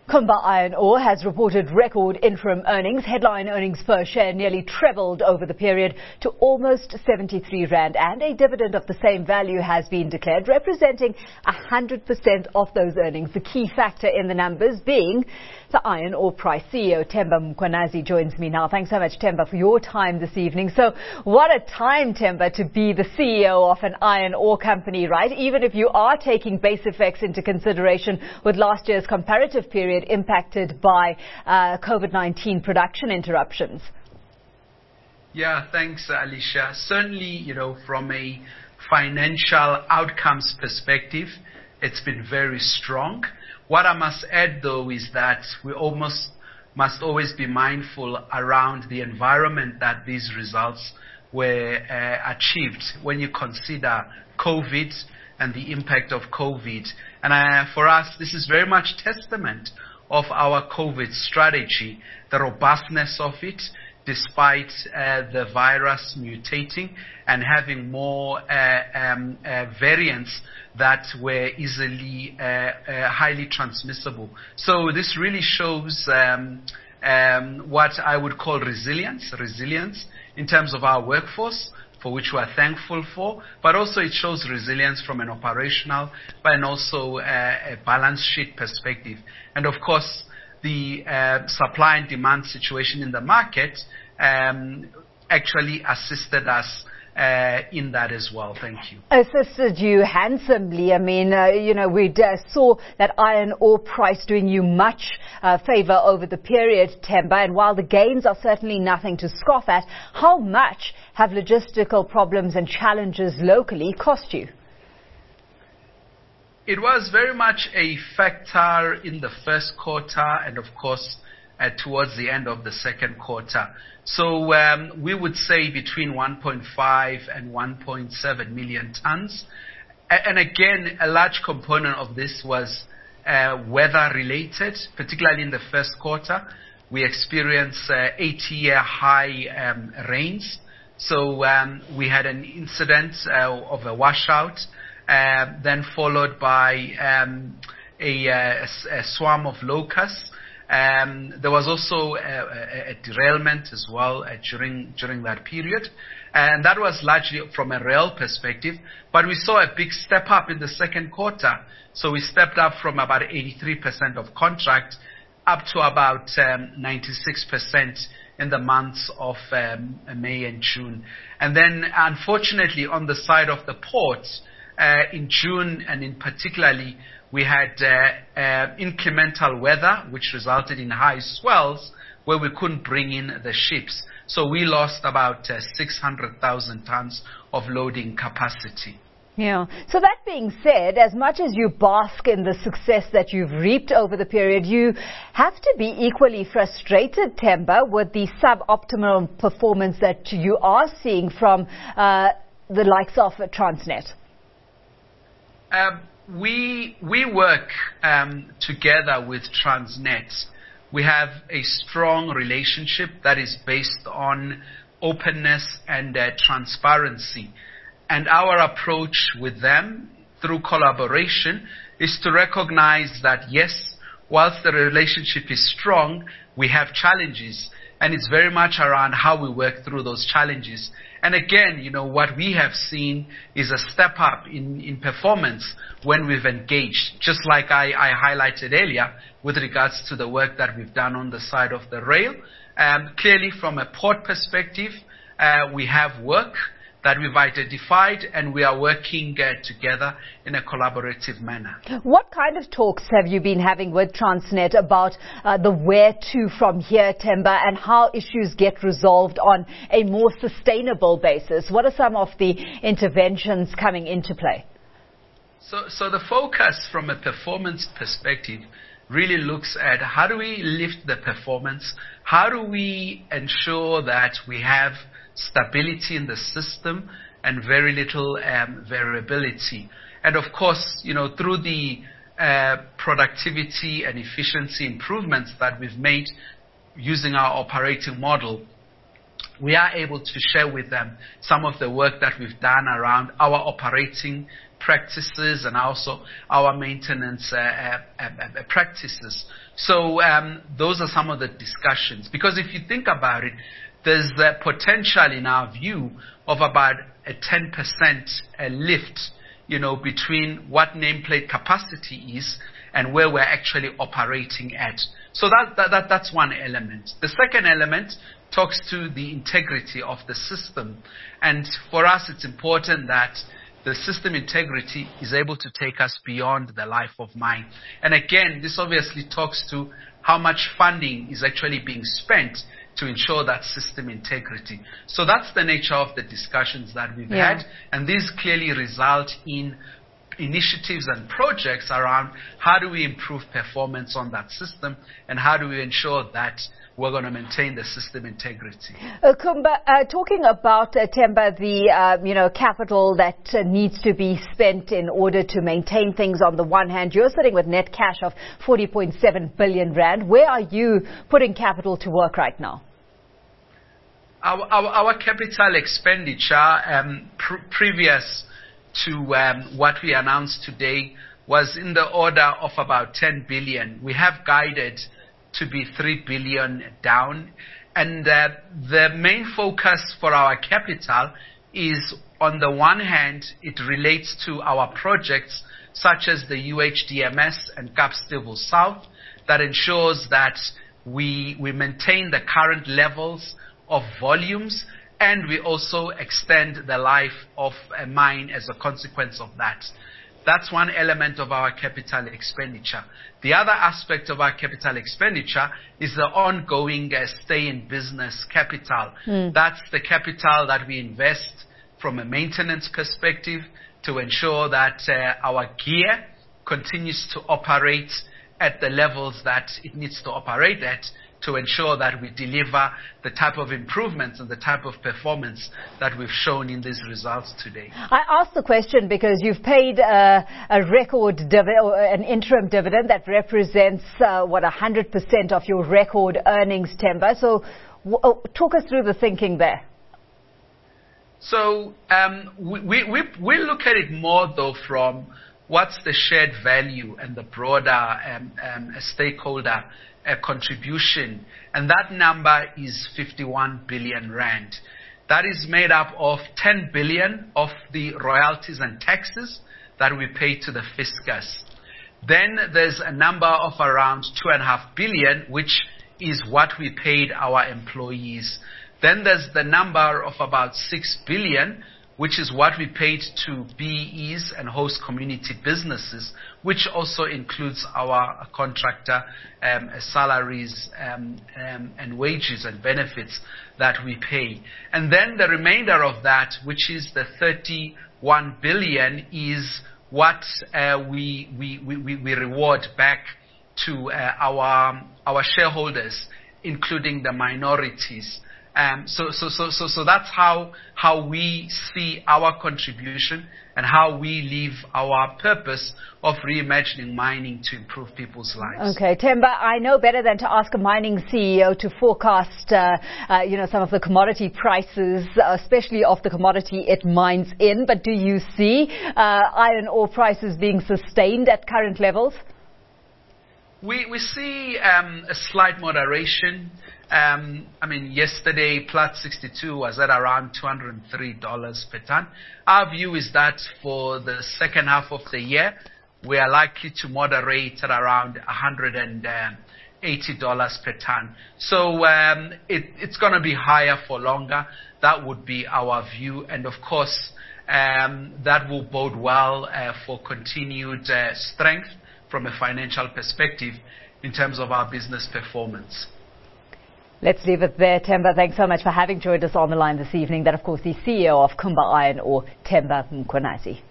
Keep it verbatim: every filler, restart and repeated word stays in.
Kumba Iron Ore has reported record interim earnings. Headline earnings per share nearly trebled over the period to almost seventy-three rand, and a dividend of the same value has been declared, representing one hundred percent of those earnings. The key factor in the numbers being the iron ore price. C E O Themba Mkhwanazi joins me now. Thanks so much, Themba, for your time this evening. So what a time, Themba, to be the C E O of an iron ore company, right? Even if you are taking base effects into consideration, with last year's comparative period impacted by uh, COVID nineteen production interruptions. Yeah, thanks, Alicia. Certainly, you know, from a financial outcomes perspective, it's been very strong. What I must add, though, is that we almost must always be mindful around the environment that these results were uh, achieved when you consider COVID and the impact of COVID. And uh, for us, this is very much testament of our COVID strategy, the robustness of it, despite uh, the virus mutating and having more uh, um, uh, variants that were easily uh, uh, highly transmissible. So this really shows um, um, what I would call resilience, resilience in terms of our workforce, for which we are thankful for, but also it shows resilience from an operational and also uh, a balance sheet perspective. And of course, the uh, supply and demand situation in the market um, actually assisted us Uh, in that as well. Thank you. Assisted you handsomely. I mean, uh, you know, we uh, saw that iron ore price doing you much uh, favor over the period, Themba, and while the gains are certainly nothing to scoff at, how much have logistical problems and challenges locally cost you? It was very much a factor in the first quarter and, of course, uh, towards the end of the second quarter. So um, we would say between one point five and one point seven million tons. And again, a large component of this was uh, weather related, particularly in the first quarter. We experienced uh, eighty-year high um, rains. So um, we had an incident uh, of a washout, uh, then followed by um, a, a, a swarm of locusts. Um, there was also a, a, a derailment as well uh, during during that period, and that was largely from a rail perspective. But we saw a big step up in the second quarter, so we stepped up from about eighty-three percent of contract up to about um, ninety-six percent in the months of um, May and June. And then, unfortunately, on the side of the port, uh, in June and in particularly, we had uh, uh, inclemental weather, which resulted in high swells where we couldn't bring in the ships. So we lost about uh, six hundred thousand tons of loading capacity. Yeah. So that being said, as much as you bask in the success that you've reaped over the period, you have to be equally frustrated, Themba, with the suboptimal performance that you are seeing from uh, the likes of Transnet. Um, We we work um, together with Transnet. We have a strong relationship that is based on openness and uh, transparency. And our approach with them through collaboration is to recognize that, yes, whilst the relationship is strong, we have challenges. And it's very much around how we work through those challenges. And again, you know, what we have seen is a step up in, in performance when we've engaged, just like I, I highlighted earlier with regards to the work that we've done on the side of the rail. Um, clearly, from a port perspective, uh, we have work that we've identified, and we are working uh, together in a collaborative manner. What kind of talks have you been having with Transnet about uh, the where to from here, Themba, and how issues get resolved on a more sustainable basis? What are some of the interventions coming into play? So, so the focus from a performance perspective really looks at how do we lift the performance, how do we ensure that we have stability in the system and very little um, variability. And of course, you know, through the uh, productivity and efficiency improvements that we've made using our operating model, we are able to share with them some of the work that we've done around our operating practices and also our maintenance uh, uh, uh, uh, practices. So um, those are some of the discussions. Because if you think about it, there's the potential in our view of about a ten percent uh, lift, you know, between what nameplate capacity is and where we're actually operating at. So that, that, that that's one element. The second element talks to the integrity of the system. And for us, it's important that the system integrity is able to take us beyond the life of mine. And again, this obviously talks to how much funding is actually being spent to ensure that system integrity. So that's the nature of the discussions that we've yeah. had. And these clearly result in initiatives and projects around how do we improve performance on that system and how do we ensure that we're going to maintain the system integrity. Uh, Kumba, uh, talking about, uh, Themba, the uh, you know, capital that uh, needs to be spent in order to maintain things on the one hand, you're sitting with net cash of forty point seven billion rand. Where are you putting capital to work right now? Our, our, our capital expenditure um, pr previous to um, what we announced today was in the order of about ten billion. We have guided to be three billion down. And uh, the main focus for our capital is, on the one hand, it relates to our projects such as the U H D M S and Kapstevel South that ensures that we, we maintain the current levels of volumes and we also extend the life of a mine as a consequence of that. That's one element of our capital expenditure. The other aspect of our capital expenditure is the ongoing uh, stay-in-business capital. Mm. That's the capital that we invest from a maintenance perspective to ensure that uh, our gear continues to operate at the levels that it needs to operate at, to ensure that we deliver the type of improvements and the type of performance that we've shown in these results today. I asked the question because you've paid uh, a record, div- an interim dividend that represents, uh, what, one hundred percent of your record earnings, Themba. So w- oh, talk us through the thinking there. So um, we, we, we look at it more, though, from what's the shared value and the broader um, um, stakeholder a contribution, and that number is fifty-one billion rand. That is made up of ten billion of the royalties and taxes that we pay to the fiscus. Then there's a number of around two and a half billion, which is what we paid our employees. Then there's the number of about six billion, which is what we paid to B E Es and host community businesses, which also includes our contractor um, salaries um, um, and wages and benefits that we pay. And then the remainder of that, which is the thirty-one billion, is what uh, we, we, we, we reward back to uh, our, our shareholders, including the minorities. Um, so, so, so, so, so that's how, how we see our contribution and how we live our purpose of reimagining mining to improve people's lives. Okay, Themba, I know better than to ask a mining C E O to forecast, uh, uh, you know, some of the commodity prices, especially of the commodity it mines in. But do you see uh, iron ore prices being sustained at current levels? We, we see um, a slight moderation. Um, I mean, yesterday, Platts sixty-two was at around two hundred three dollars per ton. Our view is that for the second half of the year, we are likely to moderate at around one hundred eighty dollars per ton. So um, it, it's going to be higher for longer. That would be our view. And of course, um, that will bode well uh, for continued uh, strength from a financial perspective in terms of our business performance. Let's leave it there. Themba, thanks so much for having joined us on the line this evening. That, of course, the C E O of Kumba Iron Ore, Themba Mkhwanazi.